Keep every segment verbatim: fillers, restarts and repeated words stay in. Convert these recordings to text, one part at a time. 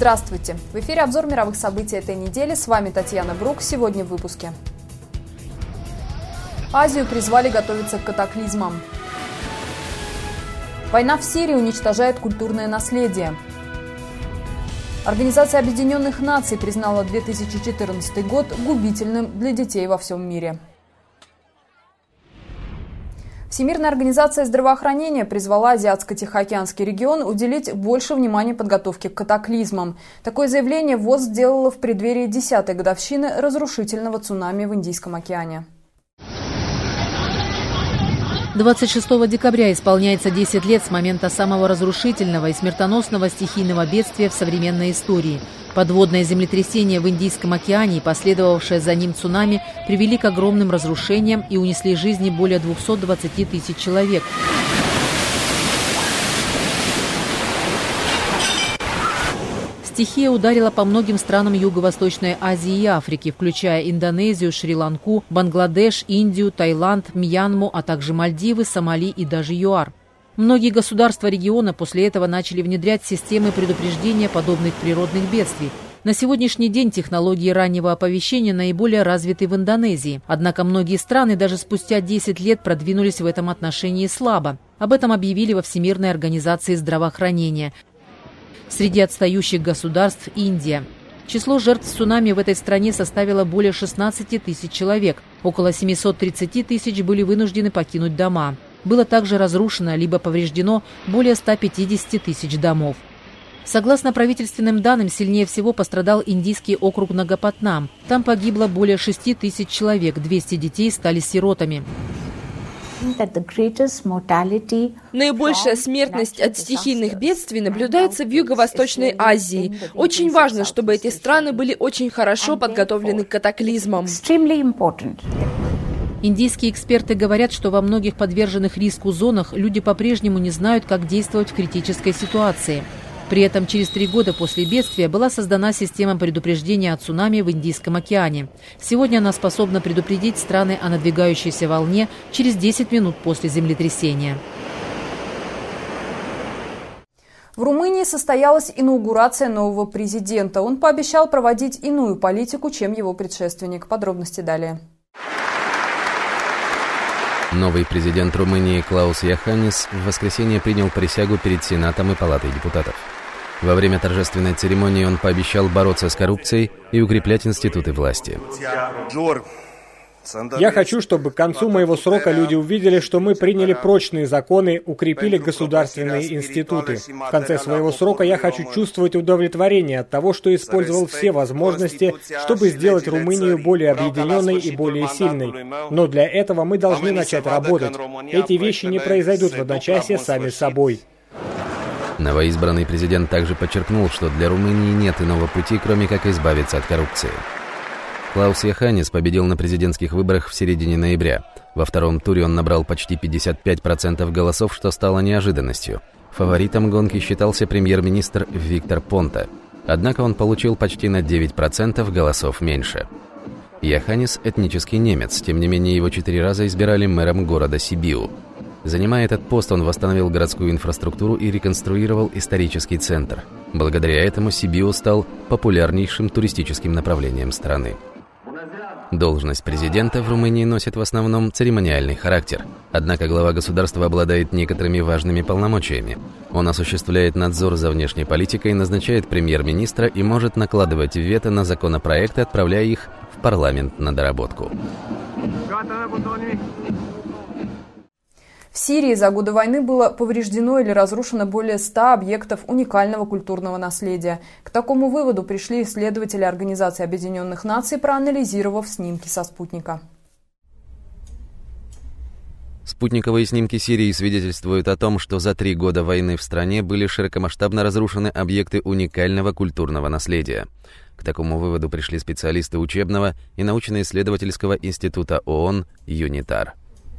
Здравствуйте! В эфире обзор мировых событий этой недели. С вами Татьяна Брук. Сегодня в выпуске. Азию призвали готовиться к катаклизмам. Война в Сирии уничтожает культурное наследие. Организация Объединенных Наций признала две тысячи четырнадцатый год губительным для детей во всем мире. Всемирная организация здравоохранения призвала Азиатско-Тихоокеанский регион уделить больше внимания подготовке к катаклизмам. Такое заявление ВОЗ сделала в преддверии десятой годовщины разрушительного цунами в Индийском океане. двадцать шестого декабря исполняется десять лет с момента самого разрушительного и смертоносного стихийного бедствия в современной истории. Подводное землетрясение в Индийском океане и последовавшее за ним цунами привели к огромным разрушениям и унесли жизни более двухсот двадцати тысяч человек. Стихия ударила по многим странам Юго-Восточной Азии и Африки, включая Индонезию, Шри-Ланку, Бангладеш, Индию, Таиланд, Мьянму, а также Мальдивы, Сомали и даже ЮАР. Многие государства региона после этого начали внедрять системы предупреждения подобных природных бедствий. На сегодняшний день технологии раннего оповещения наиболее развиты в Индонезии. Однако многие страны даже спустя десять лет продвинулись в этом отношении слабо. Об этом объявили во Всемирной организации здравоохранения. Среди отстающих государств Индия. Число жертв цунами в этой стране составило более шестнадцати тысяч человек. Около семисот тридцати тысяч были вынуждены покинуть дома. Было также разрушено либо повреждено более ста пятидесяти тысяч домов. Согласно правительственным данным, сильнее всего пострадал индийский округ Нагапатнам. Там погибло более шести тысяч человек, двести детей стали сиротами. Наибольшая смертность от стихийных бедствий наблюдается в Юго-Восточной Азии. Очень важно, чтобы эти страны были очень хорошо подготовлены к катаклизмам. Индийские эксперты говорят, что во многих подверженных риску зонах люди по-прежнему не знают, как действовать в критической ситуации. При этом через три года после бедствия была создана система предупреждения о цунами в Индийском океане. Сегодня она способна предупредить страны о надвигающейся волне через десять минут после землетрясения. В Румынии состоялась инаугурация нового президента. Он пообещал проводить иную политику, чем его предшественник. Подробности далее. Новый президент Румынии Клаус Йоханнис в воскресенье принял присягу перед Сенатом и Палатой депутатов. Во время торжественной церемонии он пообещал бороться с коррупцией и укреплять институты власти. Я хочу, чтобы к концу моего срока люди увидели, что мы приняли прочные законы, укрепили государственные институты. В конце своего срока я хочу чувствовать удовлетворение от того, что использовал все возможности, чтобы сделать Румынию более объединенной и более сильной. Но для этого мы должны начать работать. Эти вещи не произойдут в одночасье сами собой. Новоизбранный президент также подчеркнул, что для Румынии нет иного пути, кроме как избавиться от коррупции. Клаус Йоханнис победил на президентских выборах в середине ноября. Во втором туре он набрал почти пятьдесят пять процентов голосов, что стало неожиданностью. Фаворитом гонки считался премьер-министр Виктор Понта. Однако он получил почти на девять процентов голосов меньше. Йоханнис – этнический немец, тем не менее его четыре раза избирали мэром города Сибиу. Занимая этот пост, он восстановил городскую инфраструктуру и реконструировал исторический центр. Благодаря этому Сибиу стал популярнейшим туристическим направлением страны. Должность президента в Румынии носит в основном церемониальный характер. Однако глава государства обладает некоторыми важными полномочиями. Он осуществляет надзор за внешней политикой, назначает премьер-министра и может накладывать вето на законопроекты, отправляя их в парламент на доработку. В Сирии за годы войны было повреждено или разрушено более ста объектов уникального культурного наследия. К такому выводу пришли исследователи Организации Объединенных Наций, проанализировав снимки со спутника. Спутниковые снимки Сирии свидетельствуют о том, что за три года войны в стране были широкомасштабно разрушены объекты уникального культурного наследия. К такому выводу пришли специалисты учебного и научно-исследовательского института ООН «ЮНИТАР».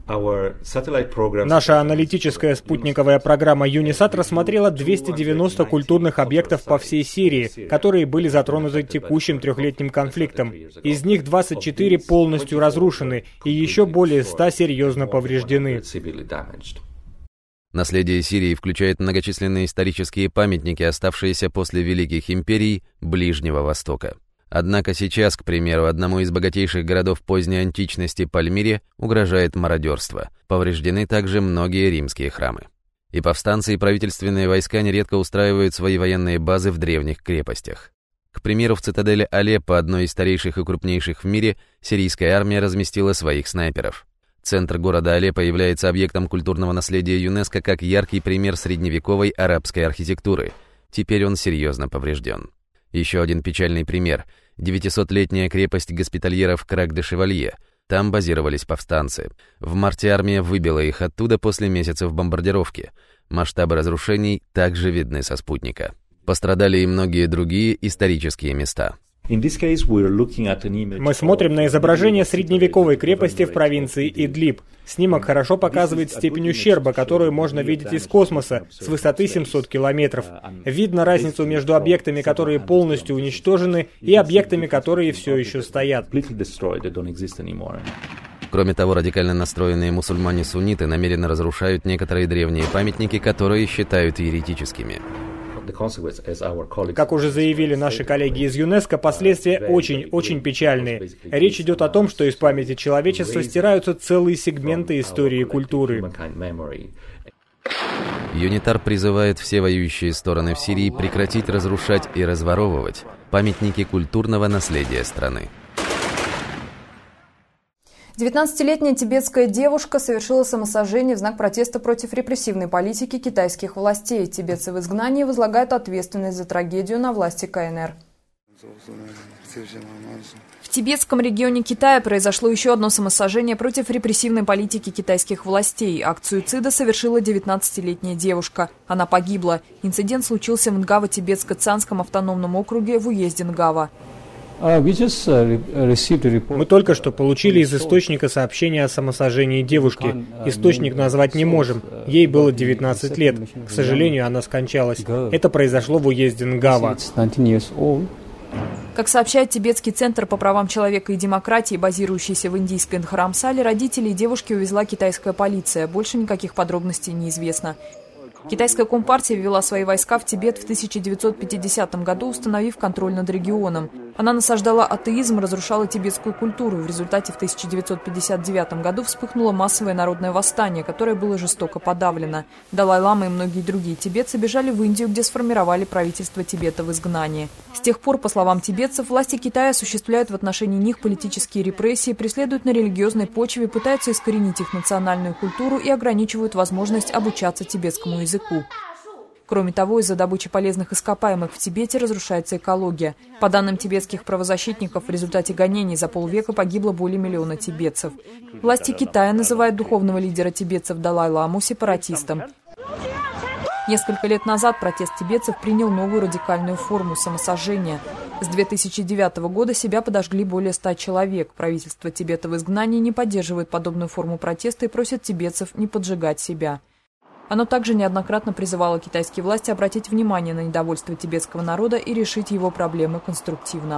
Наша аналитическая спутниковая программа «ЮНИСАТ» рассмотрела двести девяносто культурных объектов по всей Сирии, которые были затронуты текущим трехлетним конфликтом. Из них двадцать четыре полностью разрушены и еще более ста серьезно повреждены. Наследие Сирии включает многочисленные исторические памятники, оставшиеся после великих империй Ближнего Востока. Однако сейчас, к примеру, одному из богатейших городов поздней античности Пальмире угрожает мародерство. Повреждены также многие римские храмы. И повстанцы, и правительственные войска нередко устраивают свои военные базы в древних крепостях. К примеру, в цитадели Алеппо, одной из старейших и крупнейших в мире, сирийская армия разместила своих снайперов. Центр города Алеппо является объектом культурного наследия ЮНЕСКО как яркий пример средневековой арабской архитектуры. Теперь он серьезно поврежден. Еще один печальный пример – девятисотлетняя крепость госпитальеров Крак-де-Шевалье. Там базировались повстанцы. В марте армия выбила их оттуда после месяцев бомбардировки. Масштабы разрушений также видны со спутника. Пострадали и многие другие исторические места. Мы смотрим на изображение средневековой крепости в провинции Идлиб. Снимок хорошо показывает степень ущерба, которую можно видеть из космоса, с высоты семьсот километров. Видно разницу между объектами, которые полностью уничтожены, и объектами, которые все еще стоят. Кроме того, радикально настроенные мусульмане-сунниты намеренно разрушают некоторые древние памятники, которые считают еретическими. Как уже заявили наши коллеги из ЮНЕСКО, последствия очень-очень печальные. Речь идет о том, что из памяти человечества стираются целые сегменты истории и культуры. ЮНИТАР призывает все воюющие стороны в Сирии прекратить разрушать и разворовывать памятники культурного наследия страны. девятнадцатилетняя тибетская девушка совершила самосожжение в знак протеста против репрессивной политики китайских властей. Тибетцы в изгнании возлагают ответственность за трагедию на власти КНР. В тибетском регионе Китая произошло еще одно самосожжение против репрессивной политики китайских властей. Акт суицида совершила девятнадцатилетняя девушка. Она погибла. Инцидент случился в Нгаво-Тибетско-Цанском автономном округе в уезде Нгаво. Мы только что получили из источника сообщение о самосожжении девушки. Источник назвать не можем. Ей было девятнадцать лет. К сожалению, она скончалась. Это произошло в уезде Нгаво. Как сообщает Тибетский центр по правам человека и демократии, базирующийся в индийской Дхарамсале, родителей девушки увезла китайская полиция. Больше никаких подробностей неизвестно. Китайская компартия ввела свои войска в Тибет в тысяча девятьсот пятидесятом году, установив контроль над регионом. Она насаждала атеизм, разрушала тибетскую культуру. В результате в тысяча девятьсот пятьдесят девятом году вспыхнуло массовое народное восстание, которое было жестоко подавлено. Далай-лама и многие другие тибетцы бежали в Индию, где сформировали правительство Тибета в изгнании. С тех пор, по словам тибетцев, власти Китая осуществляют в отношении них политические репрессии, преследуют на религиозной почве, пытаются искоренить их национальную культуру и ограничивают возможность обучаться тибетскому языку. Кроме того, из-за добычи полезных ископаемых в Тибете разрушается экология. По данным тибетских правозащитников, в результате гонений за полвека погибло более миллиона тибетцев. Власти Китая называют духовного лидера тибетцев Далай-ламу сепаратистом. Несколько лет назад протест тибетцев принял новую радикальную форму – самосожжения. С две тысячи девятого года себя подожгли более ста человек. Правительство Тибета в изгнании не поддерживает подобную форму протеста и просит тибетцев не поджигать себя. Оно также неоднократно призывало китайские власти обратить внимание на недовольство тибетского народа и решить его проблемы конструктивно.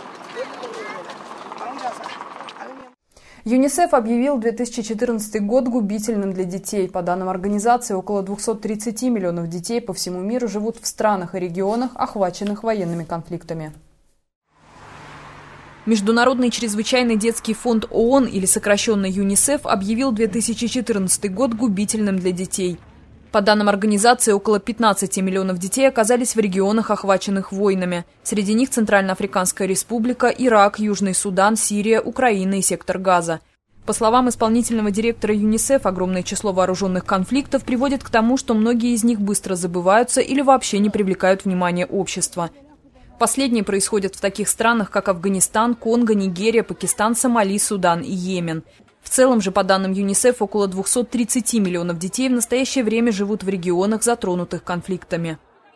ЮНИСЕФ объявил две тысячи четырнадцатый год губительным для детей. По данным организации, около двухсот тридцати миллионов детей по всему миру живут в странах и регионах, охваченных военными конфликтами. Международный чрезвычайный детский фонд ООН, или сокращенно ЮНИСЕФ, объявил две тысячи четырнадцатый год губительным для детей. По данным организации, около пятнадцати миллионов детей оказались в регионах, охваченных войнами. Среди них Центральноафриканская республика, Ирак, Южный Судан, Сирия, Украина и сектор Газа. По словам исполнительного директора ЮНИСЕФ, огромное число вооруженных конфликтов приводит к тому, что многие из них быстро забываются или вообще не привлекают внимания общества. Последние происходят в таких странах, как Афганистан, Конго, Нигерия, Пакистан, Сомали, Судан и Йемен. В целом же, по данным ЮНИСЕФ, около двухсот тридцати миллионов детей в настоящее время живут в регионах, затронутых конфликтами.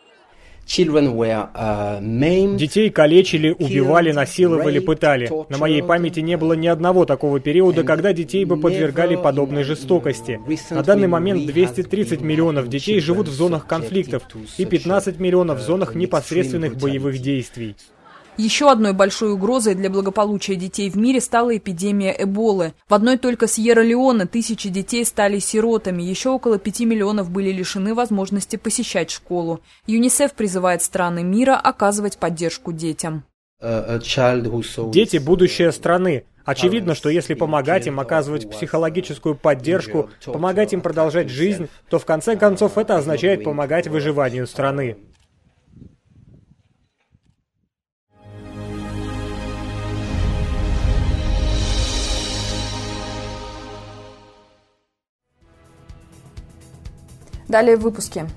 Детей калечили, убивали, насиловали, пытали. На моей памяти не было ни одного такого периода, когда детей бы подвергали подобной жестокости. На данный момент двести тридцать миллионов детей живут в зонах конфликтов и пятнадцать миллионов в зонах непосредственных боевых действий. Еще одной большой угрозой для благополучия детей в мире стала эпидемия Эболы. В одной только Сьерра-Леоне тысячи детей стали сиротами, еще около пяти миллионов были лишены возможности посещать школу. ЮНИСЕФ призывает страны мира оказывать поддержку детям. Дети – будущее страны. Очевидно, что если помогать им, оказывать психологическую поддержку, помогать им продолжать жизнь, то в конце концов это означает помогать выживанию страны. Далее в выпуске.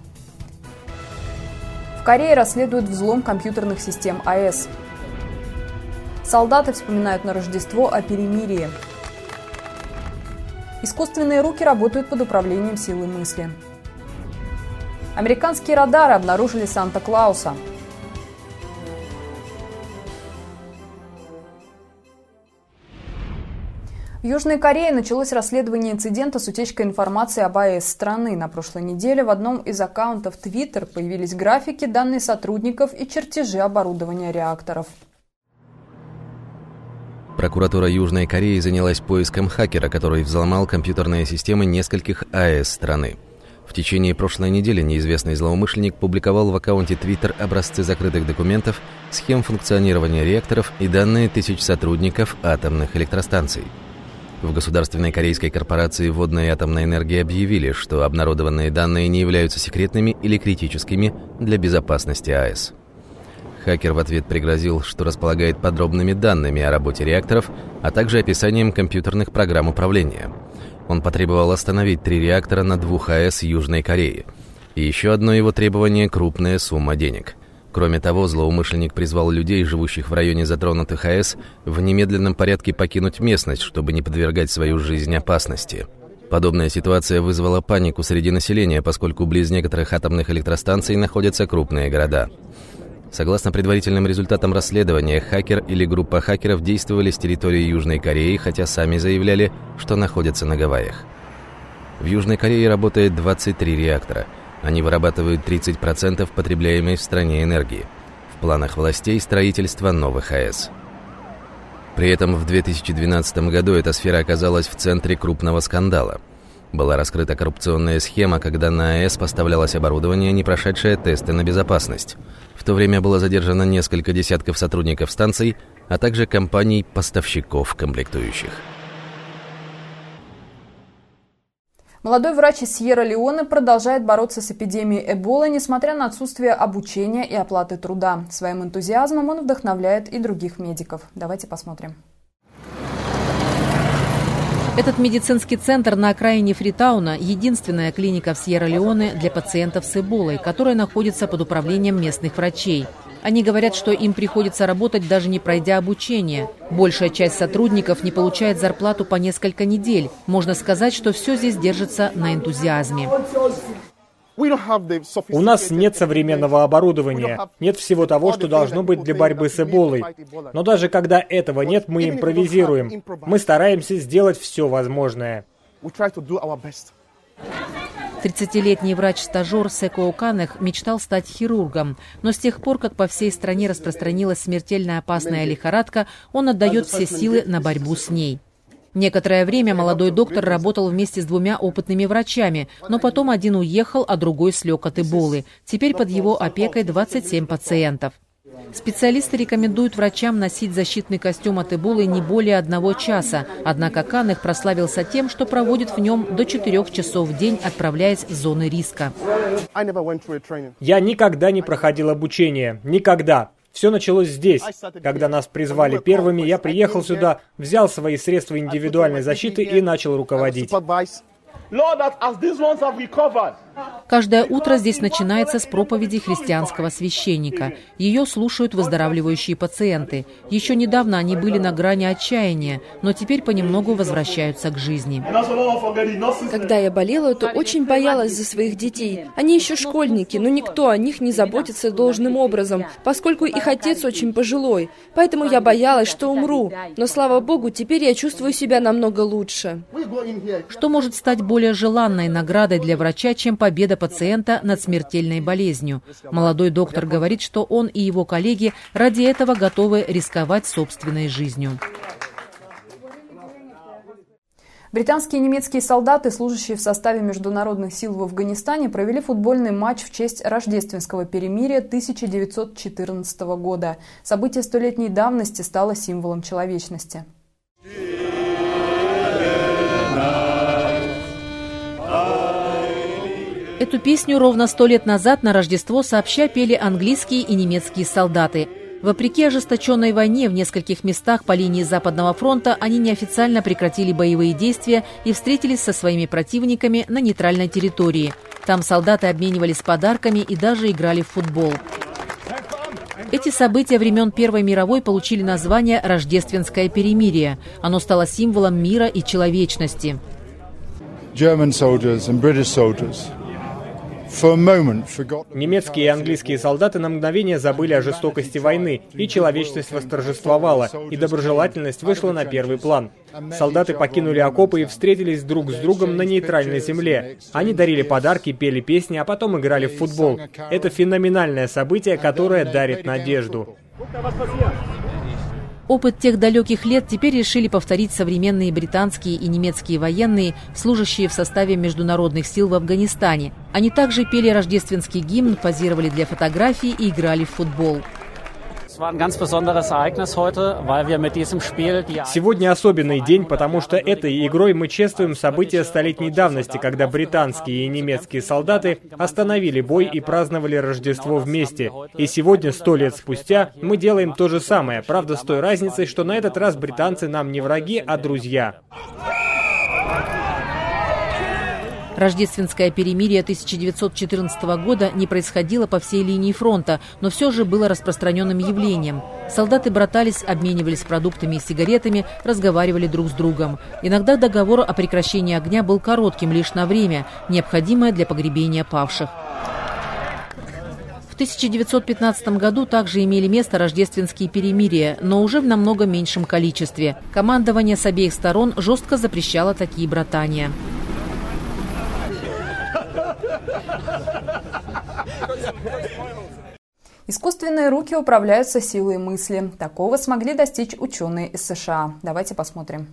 В Корее расследуют взлом компьютерных систем АЭС. Солдаты вспоминают на Рождество о перемирии. Искусственные руки работают под управлением силы мысли. Американские радары обнаружили Санта-Клауса. В Южной Корее началось расследование инцидента с утечкой информации об АЭС страны. На прошлой неделе в одном из аккаунтов Twitter появились графики, данные сотрудников и чертежи оборудования реакторов. Прокуратура Южной Кореи занялась поиском хакера, который взломал компьютерные системы нескольких АЭС страны. В течение прошлой недели неизвестный злоумышленник публиковал в аккаунте Twitter образцы закрытых документов, схем функционирования реакторов и данные тысяч сотрудников атомных электростанций. В государственной корейской корпорации водной и атомной энергии объявили, что обнародованные данные не являются секретными или критическими для безопасности АЭС. Хакер в ответ пригрозил, что располагает подробными данными о работе реакторов, а также описанием компьютерных программ управления. Он потребовал остановить три реактора на двух АЭС Южной Кореи. И еще одно его требование – крупная сумма денег. Кроме того, злоумышленник призвал людей, живущих в районе затронутых АЭС, в немедленном порядке покинуть местность, чтобы не подвергать свою жизнь опасности. Подобная ситуация вызвала панику среди населения, поскольку близ некоторых атомных электростанций находятся крупные города. Согласно предварительным результатам расследования, хакер или группа хакеров действовали с территории Южной Кореи, хотя сами заявляли, что находятся на Гавайях. В Южной Корее работает двадцать три реактора. Они вырабатывают тридцать процентов потребляемой в стране энергии. В планах властей строительство новых АЭС. При этом в две тысячи двенадцатом году эта сфера оказалась в центре крупного скандала. Была раскрыта коррупционная схема, когда на АЭС поставлялось оборудование, не прошедшее тесты на безопасность. В то время было задержано несколько десятков сотрудников станций, а также компаний-поставщиков комплектующих. Молодой врач из Сьерра-Леоне продолжает бороться с эпидемией Эболы, несмотря на отсутствие обучения и оплаты труда. Своим энтузиазмом он вдохновляет и других медиков. Давайте посмотрим. Этот медицинский центр на окраине Фритауна – единственная клиника в Сьерра-Леоне для пациентов с Эболой, которая находится под управлением местных врачей. Они говорят, что им приходится работать, даже не пройдя обучение. Большая часть сотрудников не получает зарплату по несколько недель. Можно сказать, что все здесь держится на энтузиазме. У нас нет современного оборудования, нет всего того, что должно быть для борьбы с Эболой. Но даже когда этого нет, мы импровизируем. Мы стараемся сделать все возможное. тридцатилетний врач-стажер Секо Оканех мечтал стать хирургом, но с тех пор, как по всей стране распространилась смертельно опасная лихорадка, он отдает все силы на борьбу с ней. Некоторое время молодой доктор работал вместе с двумя опытными врачами, но потом один уехал, а другой слег от Эболы. Теперь под его опекой двадцать семь пациентов. Специалисты рекомендуют врачам носить защитный костюм от Эболы не более одного часа. Однако Канех прославился тем, что проводит в нем до четырех часов в день, отправляясь в зоны риска. Я никогда не проходил обучение. Никогда. Все началось здесь. Когда нас призвали первыми, я приехал сюда, взял свои средства индивидуальной защиты и начал руководить. Каждое утро здесь начинается с проповеди христианского священника. Ее слушают выздоравливающие пациенты. Еще недавно они были на грани отчаяния, но теперь понемногу возвращаются к жизни. Когда я болела, то очень боялась за своих детей. Они еще школьники, но никто о них не заботится должным образом, поскольку их отец очень пожилой. Поэтому я боялась, что умру. Но, слава Богу, теперь я чувствую себя намного лучше. Что может стать более желанной наградой для врача, чем победа победа пациента над смертельной болезнью. Молодой доктор говорит, что он и его коллеги ради этого готовы рисковать собственной жизнью. Британские и немецкие солдаты, служащие в составе международных сил в Афганистане, провели футбольный матч в честь рождественского перемирия тысяча девятьсот четырнадцатого года. Событие столетней давности стало символом человечности. Эту песню ровно сто лет назад на Рождество сообща пели английские и немецкие солдаты. Вопреки ожесточенной войне в нескольких местах по линии Западного фронта они неофициально прекратили боевые действия и встретились со своими противниками на нейтральной территории. Там солдаты обменивались подарками и даже играли в футбол. Эти события времен Первой мировой получили название «Рождественское перемирие». Оно стало символом мира и человечности. Немецкие и английские солдаты на мгновение забыли о жестокости войны, и человечность восторжествовала, и доброжелательность вышла на первый план. Солдаты покинули окопы и встретились друг с другом на нейтральной земле. Они дарили подарки, пели песни, а потом играли в футбол. Это феноменальное событие, которое дарит надежду. Опыт тех далеких лет теперь решили повторить современные британские и немецкие военные, служащие в составе международных сил в Афганистане. Они также пели рождественский гимн, позировали для фотографий и играли в футбол. Сегодня особенный день, потому что этой игрой мы чествуем события столетней давности, когда британские и немецкие солдаты остановили бой и праздновали Рождество вместе. И сегодня, сто лет спустя, мы делаем то же самое, правда с той разницей, что на этот раз британцы нам не враги, а друзья. Рождественское перемирие тысяча девятьсот четырнадцатого года не происходило по всей линии фронта, но все же было распространенным явлением. Солдаты братались, обменивались продуктами и сигаретами, разговаривали друг с другом. Иногда договор о прекращении огня был коротким лишь на время, необходимое для погребения павших. В тысяча девятьсот пятнадцатом году также имели место рождественские перемирия, но уже в намного меньшем количестве. Командование с обеих сторон жестко запрещало такие братания. Искусственные руки управляются силой мысли. Такого смогли достичь ученые из США. Давайте посмотрим.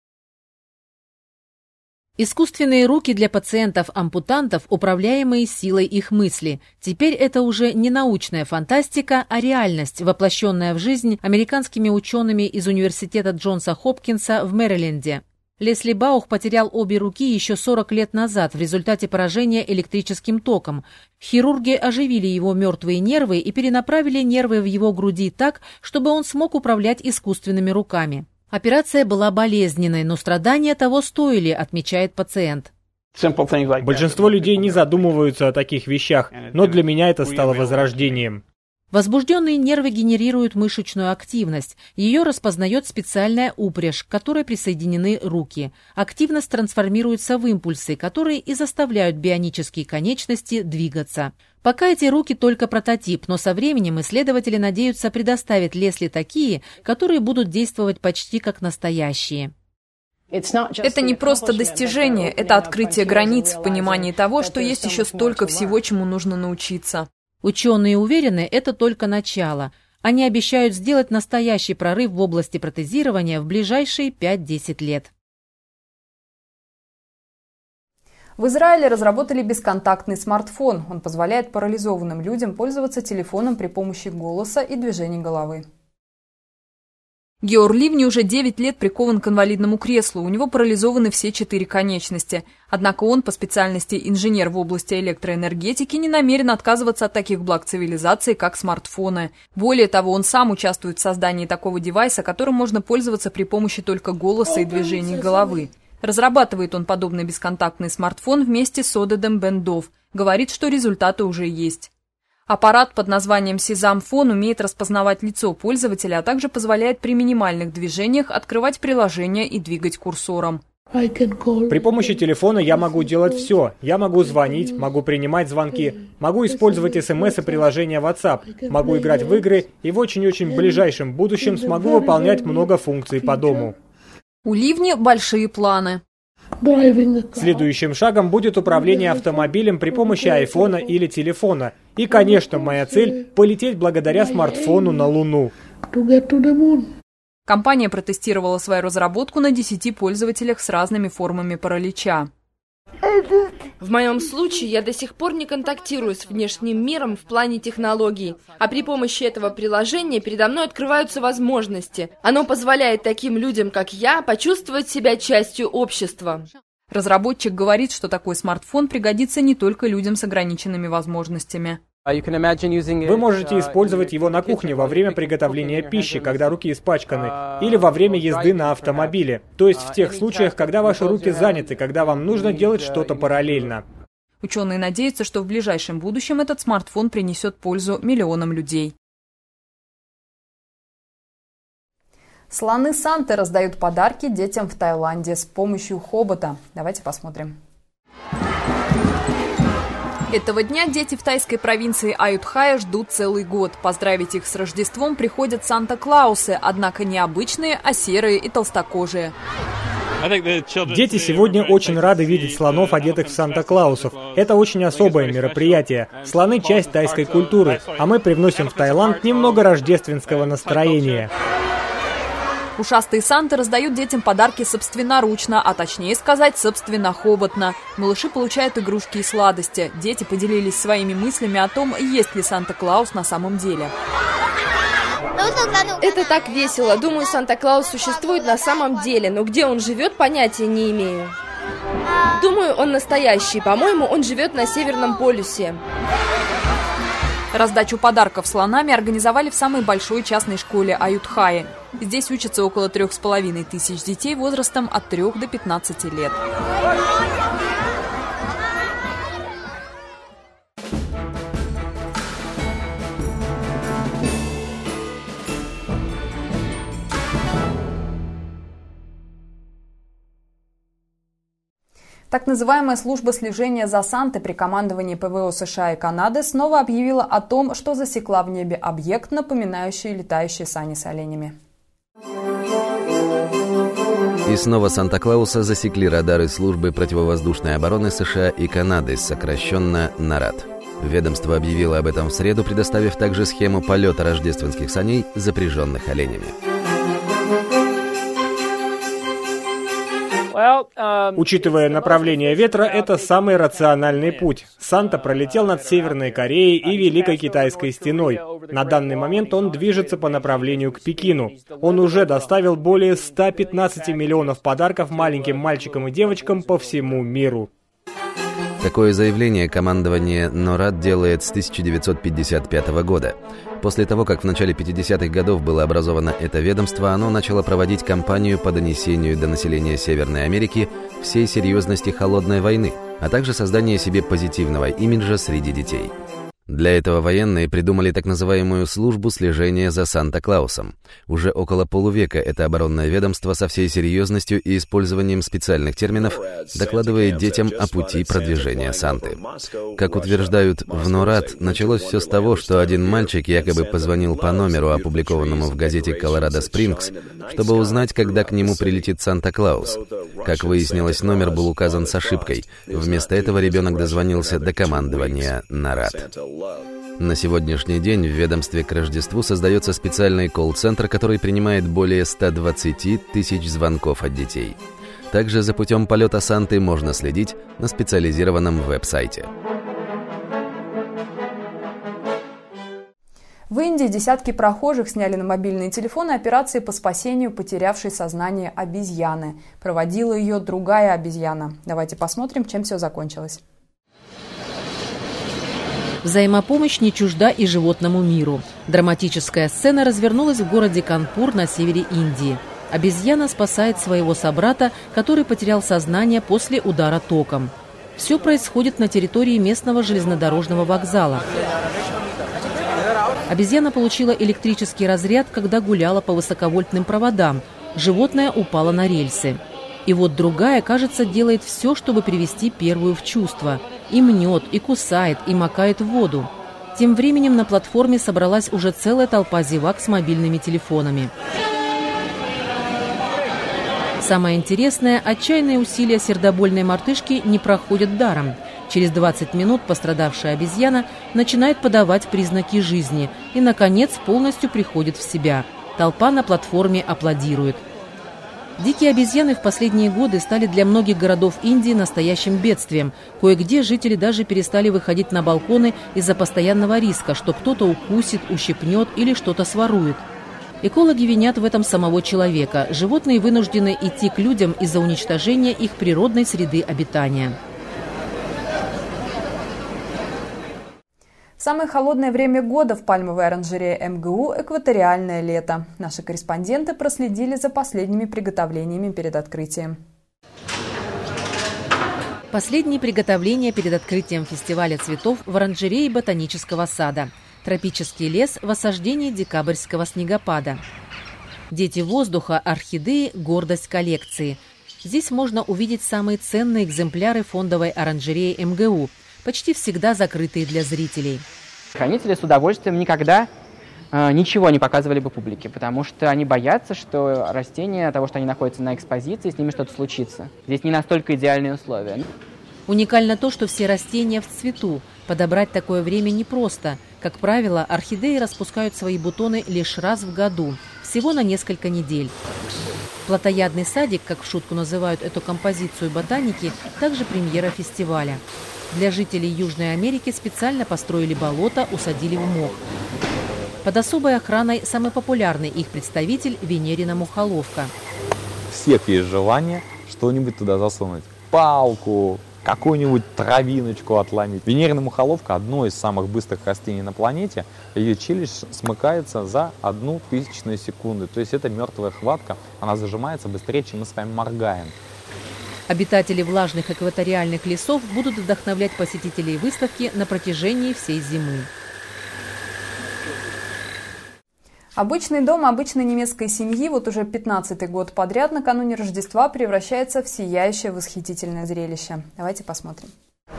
Искусственные руки для пациентов-ампутантов, управляемые силой их мысли. Теперь это уже не научная фантастика, а реальность, воплощенная в жизнь американскими учеными из университета Джонса Хопкинса в Мэриленде. Лесли Баух потерял обе руки еще сорок лет назад в результате поражения электрическим током. Хирурги оживили его мертвые нервы и перенаправили нервы в его груди так, чтобы он смог управлять искусственными руками. Операция была болезненной, но страдания того стоили, отмечает пациент. Большинство людей не задумываются о таких вещах, но для меня это стало возрождением. Возбужденные нервы генерируют мышечную активность. Ее распознает специальная упряжь, к которой присоединены руки. Активность трансформируется в импульсы, которые и заставляют бионические конечности двигаться. Пока эти руки только прототип, но со временем исследователи надеются предоставить Лесли такие, которые будут действовать почти как настоящие. Это не просто достижение, это открытие границ в понимании того, что есть еще столько всего, чему нужно научиться. Ученые уверены, это только начало. Они обещают сделать настоящий прорыв в области протезирования в ближайшие пять-десять лет. В Израиле разработали бесконтактный смартфон. Он позволяет парализованным людям пользоваться телефоном при помощи голоса и движений головы. Геор Ливни уже девять лет прикован к инвалидному креслу, у него парализованы все четыре конечности. Однако он, по специальности инженер в области электроэнергетики, не намерен отказываться от таких благ цивилизации, как смартфоны. Более того, он сам участвует в создании такого девайса, которым можно пользоваться при помощи только голоса и движений головы. Разрабатывает он подобный бесконтактный смартфон вместе с Одедом Бендов. Говорит, что результаты уже есть. Аппарат под названием Sesam Phone умеет распознавать лицо пользователя, а также позволяет при минимальных движениях открывать приложение и двигать курсором. При помощи телефона я могу делать все. Я могу звонить, могу принимать звонки, могу использовать смс и приложение WhatsApp, могу играть в игры и в очень-очень ближайшем будущем смогу выполнять много функций по дому. У Ливни большие планы. Следующим шагом будет управление автомобилем при помощи айфона или телефона. И, конечно, моя цель – полететь благодаря смартфону на Луну. Компания протестировала свою разработку на десяти пользователях с разными формами паралича. В моем случае я до сих пор не контактирую с внешним миром в плане технологий, а при помощи этого приложения передо мной открываются возможности. Оно позволяет таким людям, как я, почувствовать себя частью общества. Разработчик говорит, что такой смартфон пригодится не только людям с ограниченными возможностями. Вы можете использовать его на кухне во время приготовления пищи, когда руки испачканы, или во время езды на автомобиле, то есть в тех случаях, когда ваши руки заняты, когда вам нужно делать что-то параллельно. Ученые надеются, что в ближайшем будущем этот смартфон принесет пользу миллионам людей. Слоны Санты раздают подарки детям в Таиланде с помощью хобота. Давайте посмотрим. Этого дня дети в тайской провинции Аютхая ждут целый год. Поздравить их с Рождеством приходят Санта-Клаусы, однако не обычные, а серые и толстокожие. Дети сегодня очень рады видеть слонов, одетых в Санта-Клаусов. Это очень особое мероприятие. Слоны – часть тайской культуры, а мы привносим в Таиланд немного рождественского настроения. Ушастые Санты раздают детям подарки собственноручно, а точнее сказать, собственнохоботно. Малыши получают игрушки и сладости. Дети поделились своими мыслями о том, есть ли Санта-Клаус на самом деле. Это так весело. Думаю, Санта-Клаус существует на самом деле, но где он живет, понятия не имею. Думаю, он настоящий. По-моему, он живет на Северном полюсе. Раздачу подарков слонами организовали в самой большой частной школе Аютхаи. Здесь учатся около трех с половиной тысяч детей возрастом от трёх до пятнадцати лет. Так называемая служба слежения за Сантой при командовании ПВО США и Канады снова объявила о том, что засекла в небе объект, напоминающий летающие сани с оленями. И снова Санта-Клауса засекли радары службы противовоздушной обороны США и Канады, сокращенно НАРАД. Ведомство объявило об этом в среду, предоставив также схему полета рождественских саней, запряженных оленями. Учитывая направление ветра, это самый рациональный путь. Санта пролетел над Северной Кореей и Великой Китайской стеной. На данный момент он движется по направлению к Пекину. Он уже доставил более ста пятнадцати миллионов подарков маленьким мальчикам и девочкам по всему миру. Такое заявление командование НОРАД делает с тысяча девятьсот пятьдесят пятого года. После того, как в начале пятидесятых годов было образовано это ведомство, оно начало проводить кампанию по донесению до населения Северной Америки всей серьезности холодной войны, а также создание себе позитивного имиджа среди детей. Для этого военные придумали так называемую службу слежения за Санта-Клаусом. Уже около полувека это оборонное ведомство со всей серьезностью и использованием специальных терминов докладывает детям о пути продвижения Санты. Как утверждают в НОРАД, началось все с того, что один мальчик якобы позвонил по номеру, опубликованному в газете «Колорадо Спрингс», чтобы узнать, когда к нему прилетит Санта-Клаус. Как выяснилось, номер был указан с ошибкой. Вместо этого ребенок дозвонился до командования НОРАД. На сегодняшний день в ведомстве к Рождеству создается специальный колл-центр, который принимает более ста двадцати тысяч звонков от детей. Также за путем полета Санты можно следить на специализированном веб-сайте. В Индии десятки прохожих сняли на мобильные телефоны операции по спасению потерявшей сознание обезьяны. Проводила ее другая обезьяна. Давайте посмотрим, чем все закончилось. Взаимопомощь не чужда и животному миру. Драматическая сцена развернулась в городе Канпур на севере Индии. Обезьяна спасает своего собрата, который потерял сознание после удара током. Все происходит на территории местного железнодорожного вокзала. Обезьяна получила электрический разряд, когда гуляла по высоковольтным проводам. Животное упало на рельсы. И вот другая, кажется, делает все, чтобы привести первую в чувство. И мнет, и кусает, и макает в воду. Тем временем на платформе собралась уже целая толпа зевак с мобильными телефонами. Самое интересное, отчаянные усилия сердобольной мартышки не проходят даром. Через двадцать минут пострадавшая обезьяна начинает подавать признаки жизни и, наконец, полностью приходит в себя. Толпа на платформе аплодирует. Дикие обезьяны в последние годы стали для многих городов Индии настоящим бедствием. Кое-где жители даже перестали выходить на балконы из-за постоянного риска, что кто-то укусит, ущипнет или что-то сворует. Экологи винят в этом самого человека. Животные вынуждены идти к людям из-за уничтожения их природной среды обитания. Самое холодное время года в пальмовой оранжерее эм гэ у – экваториальное лето. Наши корреспонденты проследили за последними приготовлениями перед открытием. Последние приготовления перед открытием фестиваля цветов в оранжерее ботанического сада. Тропический лес в осаждении декабрьского снегопада. Дети воздуха, орхидеи – гордость коллекции. Здесь можно увидеть самые ценные экземпляры фондовой оранжереи эм гэ у, почти всегда закрытые для зрителей. Хранители с удовольствием никогда э, ничего не показывали бы публике, потому что они боятся, что растения, того, что они находятся на экспозиции, с ними что-то случится. Здесь не настолько идеальные условия. Уникально то, что все растения в цвету. Подобрать такое время непросто. Как правило, орхидеи распускают свои бутоны лишь раз в году, всего на несколько недель. Плотоядный садик, как в шутку называют эту композицию ботаники, также премьера фестиваля. Для жителей Южной Америки специально построили болото, усадили в мох. Под особой охраной самый популярный их представитель – Венерина мухоловка. У всех есть желание что-нибудь туда засунуть. Палку, какую-нибудь травиночку отломить. Венерина мухоловка – одно из самых быстрых растений на планете. Ее челюсть смыкается за одну тысячную секунды. То есть это мертвая хватка, она зажимается быстрее, чем мы с вами моргаем. Обитатели влажных экваториальных лесов будут вдохновлять посетителей выставки на протяжении всей зимы. Обычный дом обычной немецкой семьи вот уже пятнадцатый год подряд накануне Рождества превращается в сияющее восхитительное зрелище. Давайте посмотрим.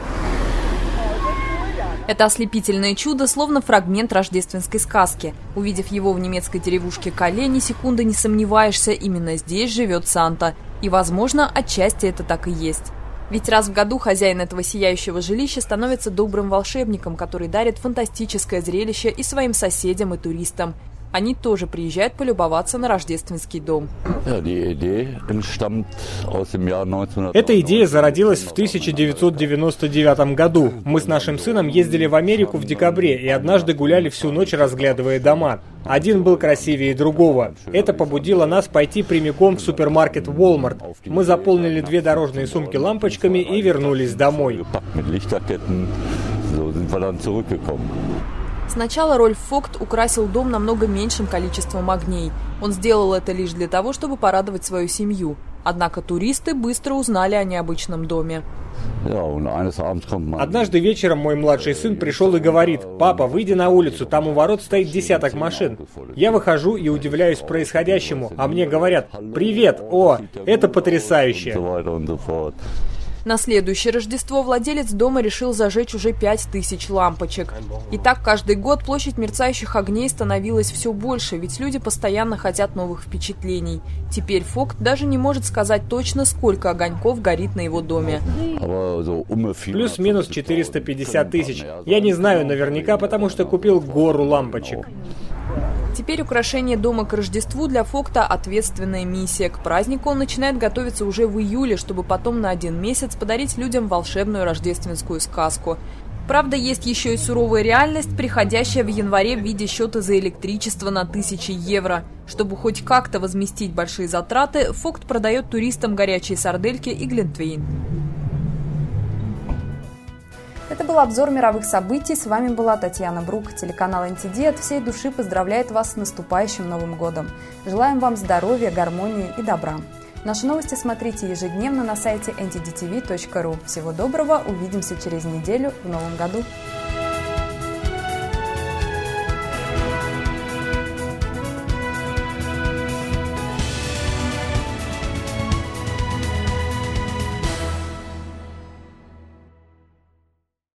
Это ослепительное чудо, словно фрагмент рождественской сказки. Увидев его в немецкой деревушке Кале, ни секунды не сомневаешься, именно здесь живет Санта. И, возможно, отчасти это так и есть. Ведь раз в году хозяин этого сияющего жилища становится добрым волшебником, который дарит фантастическое зрелище и своим соседям, и туристам. Они тоже приезжают полюбоваться на рождественский дом. Эта идея зародилась в тысяча девятьсот девяносто девятом году. Мы с нашим сыном ездили в Америку в декабре и однажды гуляли всю ночь, разглядывая дома. Один был красивее другого. Это побудило нас пойти прямиком в супермаркет Walmart. Мы заполнили две дорожные сумки лампочками и вернулись домой. Сначала Рольф Фогт украсил дом намного меньшим количеством огней. Он сделал это лишь для того, чтобы порадовать свою семью. Однако туристы быстро узнали о необычном доме. Однажды вечером мой младший сын пришел и говорит: «Папа, выйди на улицу, там у ворот стоит десяток машин». Я выхожу и удивляюсь происходящему, а мне говорят: «Привет, о, это потрясающе». На следующее Рождество владелец дома решил зажечь уже пять тысяч лампочек. И так каждый год площадь мерцающих огней становилась все больше, ведь люди постоянно хотят новых впечатлений. Теперь Фогт даже не может сказать точно, сколько огоньков горит на его доме. Плюс-минус четыреста пятьдесят тысяч. Я не знаю наверняка, потому что купил гору лампочек. Теперь украшение дома к Рождеству для Фогта – ответственная миссия. К празднику он начинает готовиться уже в июле, чтобы потом на один месяц подарить людям волшебную рождественскую сказку. Правда, есть еще и суровая реальность, приходящая в январе в виде счета за электричество на тысячи евро. Чтобы хоть как-то возместить большие затраты, Фогт продает туристам горячие сардельки и глинтвейн. Это был обзор мировых событий. С вами была Татьяна Брук. Телеканал эн ти ди от всей души поздравляет вас с наступающим Новым годом. Желаем вам здоровья, гармонии и добра. Наши новости смотрите ежедневно на сайте эн ти ди ти ви точка ру. Всего доброго, увидимся через неделю в Новом году.